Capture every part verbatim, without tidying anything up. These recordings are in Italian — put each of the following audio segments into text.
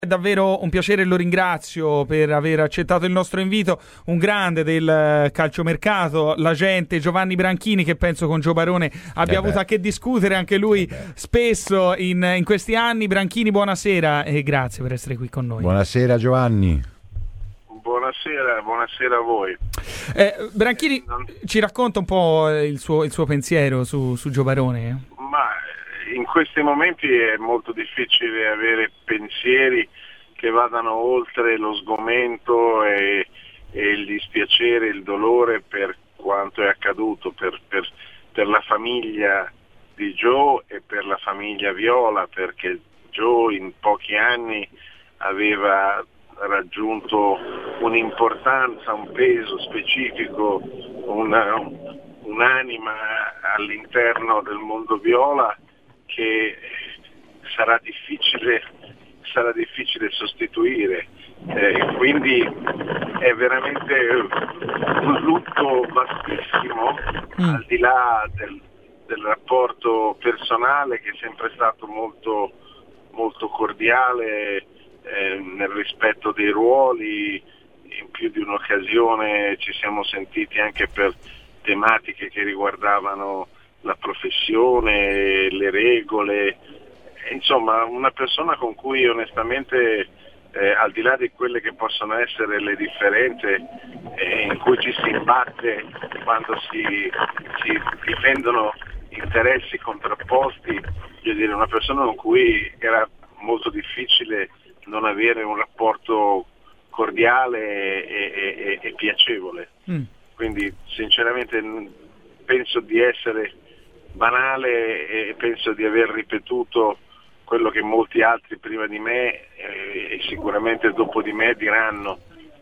È davvero un piacere, lo ringrazio per aver accettato il nostro invito, un grande del calciomercato, l'agente Giovanni Branchini, che penso con Gio Barone abbia Eh avuto beh. a che discutere anche lui Eh spesso in, in questi anni. Branchini, buonasera e grazie per essere qui con noi. Buonasera Giovanni. Buonasera, buonasera a voi. Eh, Branchini, Eh, non... ci racconta un po' il suo, il suo pensiero su, su Gio Barone? Ma in questi momenti è molto difficile avere pensieri che vadano oltre lo sgomento e, e il dispiacere, il dolore per quanto è accaduto, per, per, per la famiglia di Gio e per la famiglia Viola, perché Gio in pochi anni aveva raggiunto un'importanza, un peso specifico, una, un'anima all'interno del mondo viola che sarà difficile, sarà difficile sostituire. Eh, quindi è veramente un lutto vastissimo, mm. al di là del, del rapporto personale, che è sempre stato molto, molto cordiale, eh, nel rispetto dei ruoli. In più di un'occasione ci siamo sentiti anche per tematiche che riguardavano la professione, le regole, insomma una persona con cui onestamente, eh, al di là di quelle che possono essere le differenze, eh, in cui ci si imbatte quando si, si difendono interessi contrapposti, voglio dire, una persona con cui era molto difficile non avere un rapporto cordiale e, e, e piacevole. Mm. Quindi sinceramente penso di essere banale e penso di aver ripetuto quello che molti altri prima di me eh, e sicuramente dopo di me diranno.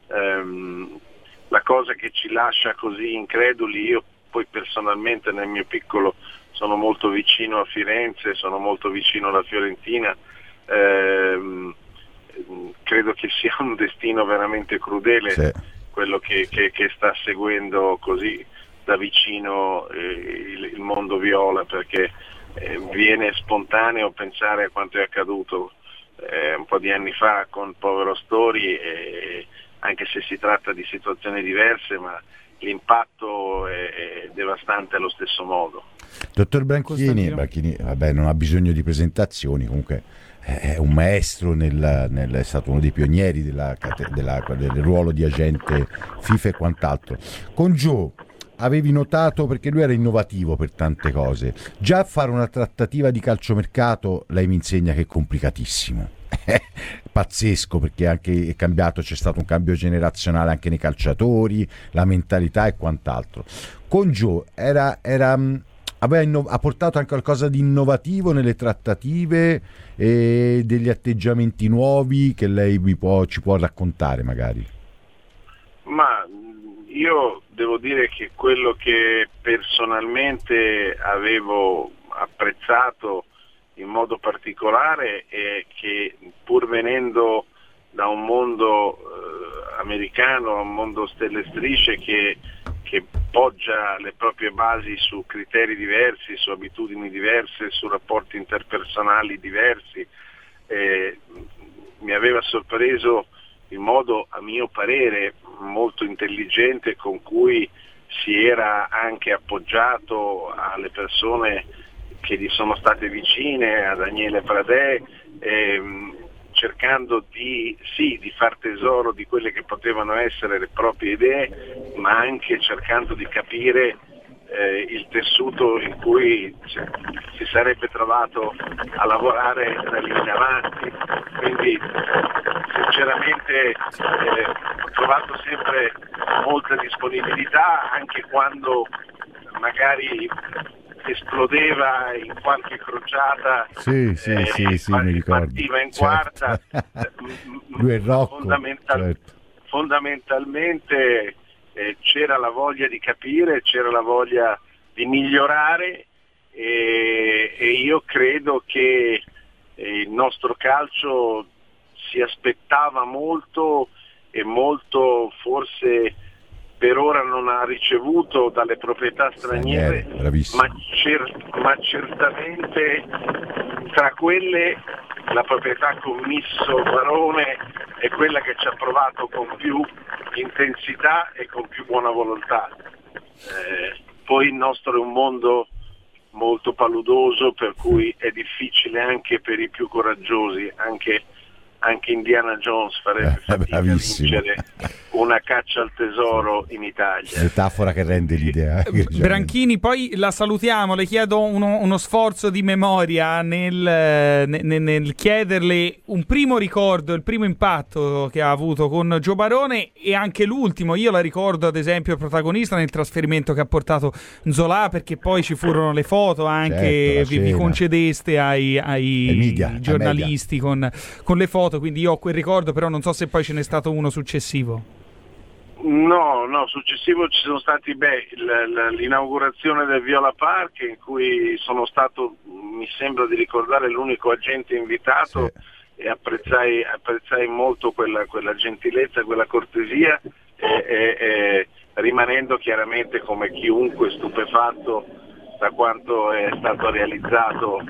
Um, la cosa che ci lascia così increduli, io poi personalmente nel mio piccolo sono molto vicino a Firenze, sono molto vicino alla Fiorentina, um, credo che sia un destino veramente crudele, sì, quello che, che, che sta seguendo così da vicino eh, il, il mondo viola, perché eh, viene spontaneo pensare a quanto è accaduto eh, un po' di anni fa con Povero Stori, eh, anche se si tratta di situazioni diverse, ma l'impatto è, è devastante allo stesso modo. Dottor Branchini, Branchini vabbè, non ha bisogno di presentazioni, comunque è un maestro, nel, nel, è stato uno dei pionieri della, della, del ruolo di agente FIFA e quant'altro. Con Gio avevi notato, perché lui era innovativo per tante cose, già fare una trattativa di calciomercato lei mi insegna che è complicatissimo, pazzesco, perché anche è cambiato, c'è stato un cambio generazionale anche nei calciatori, la mentalità e quant'altro. Con Gio era... era Aveva inno- ha portato anche qualcosa di innovativo nelle trattative e degli atteggiamenti nuovi che lei mi può, ci può raccontare magari. Ma io devo dire che quello che personalmente avevo apprezzato in modo particolare è che, pur venendo da un mondo eh, americano, un mondo stelle e strisce che che poggia le proprie basi su criteri diversi, su abitudini diverse, su rapporti interpersonali diversi, eh, mi aveva sorpreso il modo, a mio parere, molto intelligente con cui si era anche appoggiato alle persone che gli sono state vicine, a Daniele Pradè, ehm, cercando di, sì, di far tesoro di quelle che potevano essere le proprie idee, ma anche cercando di capire eh, il tessuto in cui si sarebbe trovato a lavorare da lì in avanti. Quindi sinceramente eh, ho trovato sempre molta disponibilità, anche quando magari esplodeva in qualche crociata, sì, sì, eh, sì, sì, mi ricordo. Partiva in certo. quarta. Lui è Rocco, fondamental- certo. Fondamentalmente eh, c'era la voglia di capire, c'era la voglia di migliorare e, e io credo che eh, il nostro calcio si aspettava molto e molto forse per ora non ha ricevuto dalle proprietà straniere, straniere ma, cer- ma certamente tra quelle la proprietà commisso Barone è quella che ci ha provato con più intensità e con più buona volontà. Eh, poi il nostro è un mondo molto paludoso, per cui è difficile anche per i più coraggiosi, anche, anche Indiana Jones farebbe eh, fatica a vincere una caccia al tesoro in Italia. Metafora che rende l'idea. Eh, Branchini, poi la salutiamo, le chiedo uno, uno sforzo di memoria nel, nel, nel chiederle un primo ricordo, il primo impatto che ha avuto con Gio Barone e anche l'ultimo. Io la ricordo ad esempio il protagonista nel trasferimento che ha portato Nzola, perché poi ci furono le foto anche, certo, vi, vi concedeste ai, ai media, giornalisti con, con le foto, quindi io ho quel ricordo, però non so se poi ce n'è stato uno successivo. No, no, successivo ci sono stati beh, l- l- l'inaugurazione del Viola Park, in cui sono stato, mi sembra di ricordare, l'unico agente invitato, sì. E apprezzai, apprezzai molto quella, quella gentilezza, quella cortesia, e, e, e rimanendo chiaramente come chiunque stupefatto da quanto è stato realizzato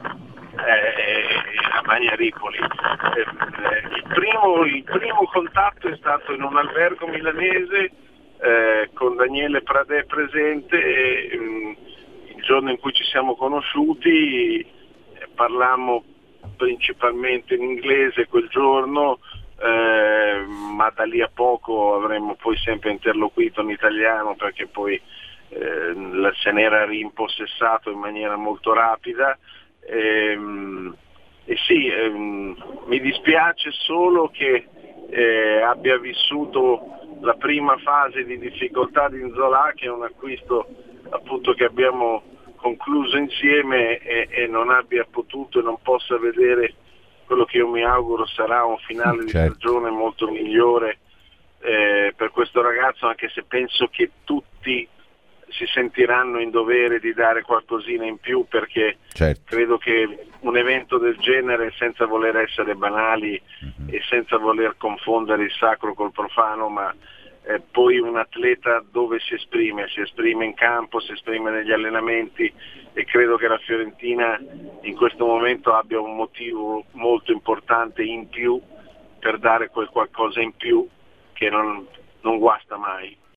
eh, a Magnaripoli. Eh, eh, il, primo, il primo contatto è stato in un albergo milanese eh, con Daniele Pradè presente e mh, il giorno in cui ci siamo conosciuti eh, parlammo principalmente in inglese quel giorno, eh, ma da lì a poco avremmo poi sempre interloquito in italiano, perché poi eh, se ne era rimpossessato in maniera molto rapida. E, e sì, ehm, mi dispiace solo che eh, abbia vissuto la prima fase di difficoltà di Nzola, che è un acquisto appunto che abbiamo concluso insieme, e, e non abbia potuto e non possa vedere quello che io mi auguro sarà un finale di certo. stagione molto migliore eh, per questo ragazzo, anche se penso che tutti si sentiranno in dovere di dare qualcosina in più, perché certo. credo che un evento del genere, senza voler essere banali uh-huh. e senza voler confondere il sacro col profano, ma eh, poi un atleta dove si esprime? Si esprime in campo, si esprime negli allenamenti, e credo che la Fiorentina in questo momento abbia un motivo molto importante in più per dare quel qualcosa in più che non, non guasta mai.